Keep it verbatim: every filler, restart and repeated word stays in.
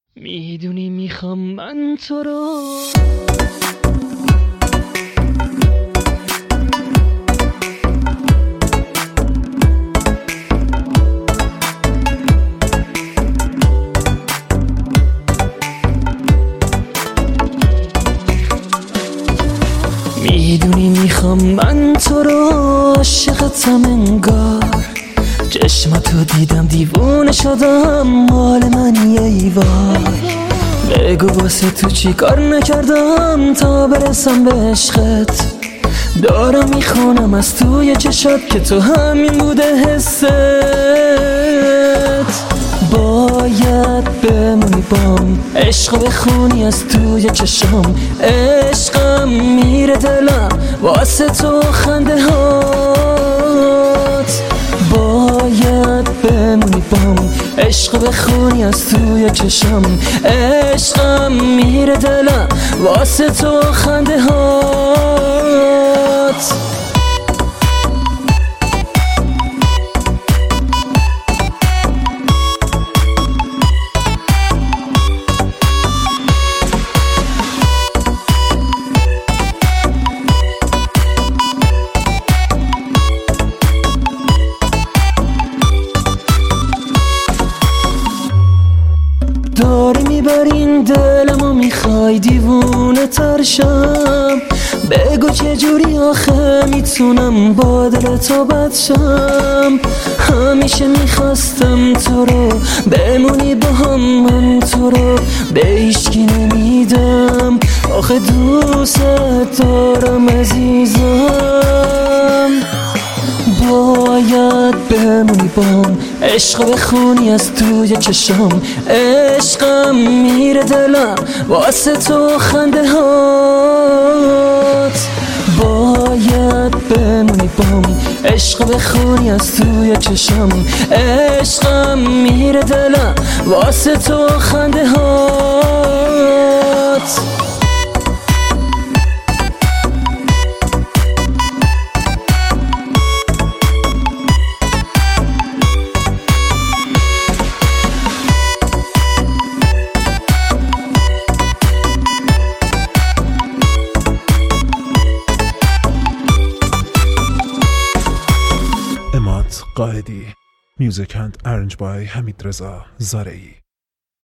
میدونی میخوام من تو رو میدونی میخوام من تو رو عاشقتم انگار چشماتو دیدم دیوونه شدم مال منی ای وای بگو واسه تو چی کار نکردم تا برسم به عشقت دارم میخونم از توی چشات که تو همین بوده حست باید بمونی بام عشق بخونی از توی چشام عشقم میره دلم واسه تو خنده هات باید بمونی بام عشق بخونی از توی چشام عشقم میره دلم واسه تو خنده هات داری میبرین دلمو میخوای دیوونه ترشم بگو چجوری آخه میتونم با دل تو بد شم همیشه میخواستم تو رو بمونی با هم من تو رو به هیچکی نمیدم آخه دوست دارم عزیزم باید بمونی بام عشق بخونی از توی چشام عشقم میره دلم واسه تو خنده هات باید بمونی بام عشق بخونی از توی چشام عشقم میره دلم واسه تو خنده هات Imad Qaidi. Music and arranged by Hamid Reza Zarei.